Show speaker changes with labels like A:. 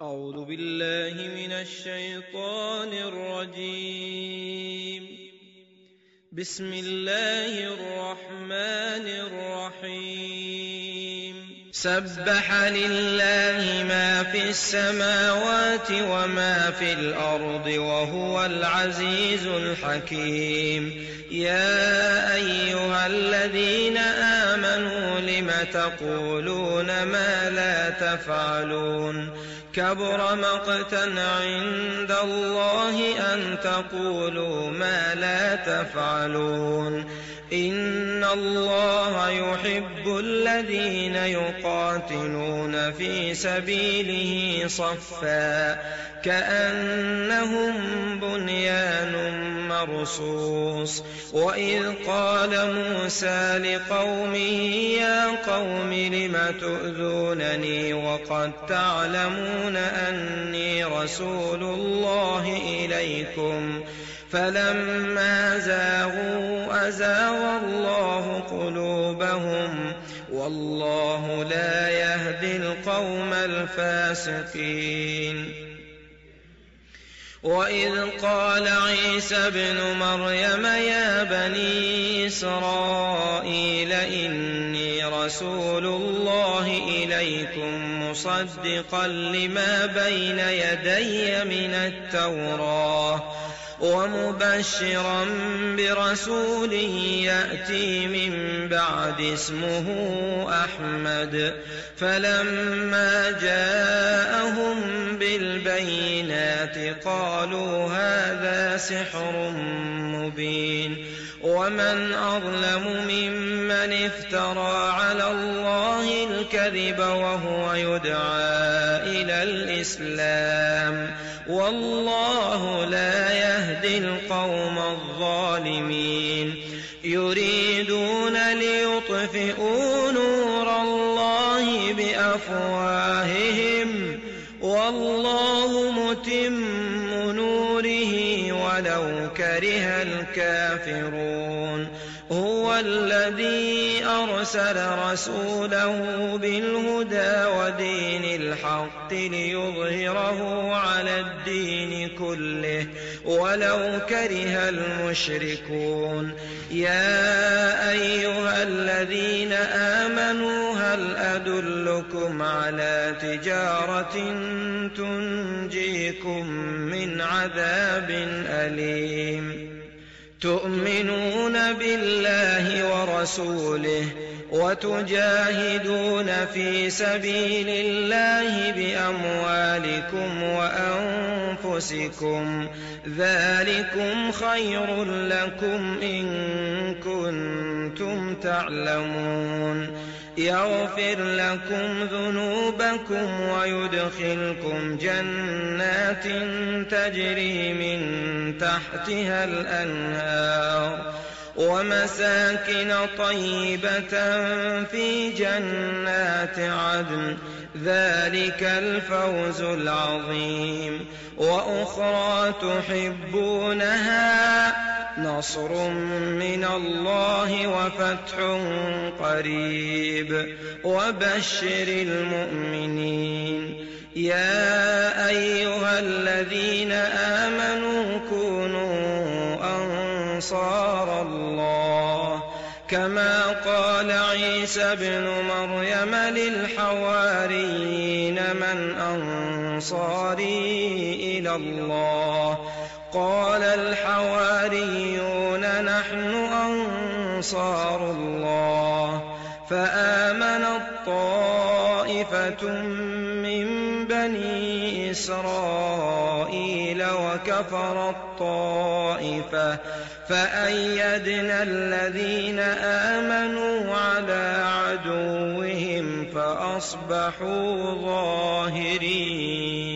A: أعوذ بالله من الشيطان الرجيم. بسم الله الرحمن الرحيم. سبح لله ما في السماوات وما في الأرض وهو العزيز الحكيم. يا أيها الذين آمنوا لم تقولون ما لا تفعلون؟ كبر مقتا عند الله أن تقولوا ما لا تفعلون. إن الله يحب الذين يقاتلون في سبيله صفا كأنهم بنيان مرصوص. وإذ قال موسى لقومه يا قوم لم تؤذونني وقد تعلمون أني رسول الله إليكم فلما زاغوا أزاغ الله قلوبهم والله لا يهدي القوم الفاسقين. وإذ قال عيسى ابن مريم يا بني إسرائيل إني رسول الله إليكم مصدقا لما بين يدي من التوراة ومبشرا برسول يأتي من بعد اسمه أحمد. فلما جاءهم بالبينات قالوا هذا سحر مبين. ومن أظلم ممن افترى على الله الكذب وهو يدعى إلى الإسلام والله لا يهدي القوم الظالمين. يريدون ليطفئوا نور الله بأفواههم والله متم نوره ولو كره الكافرون. هو الذي أرسل رسوله بالهدى ودين الحق ليظهره على الدين كله ولو كره المشركون. يا أيها الذين آمنوا هل أدلكم على تجارة تنجيكم من عذاب أليم؟ تؤمنون بالله ورسوله وتجاهدون في سبيل الله بأموالكم وأنفسكم ذلكم خير لكم إن كنتم تعلمون. يغفر لكم ذنوبكم ويدخلكم جنات تجري من تحتها الأنهار ومساكن طيبة في جنات عدن ذلك الفوز العظيم. وأخرى تحبونها نصر من الله وفتح قريب وبشر المؤمنين. يا أيها الذين آمنوا كونوا أنصار الله كما قال عيسى ابن مريم للحواريين من أنصاري إلى الله؟ قال الحواريون نحن أنصار الله. فآمنت طائفة من بني إسرائيل وكفرت طائفة فأيدنا الذين آمنوا على عدوهم فأصبحوا ظاهرين.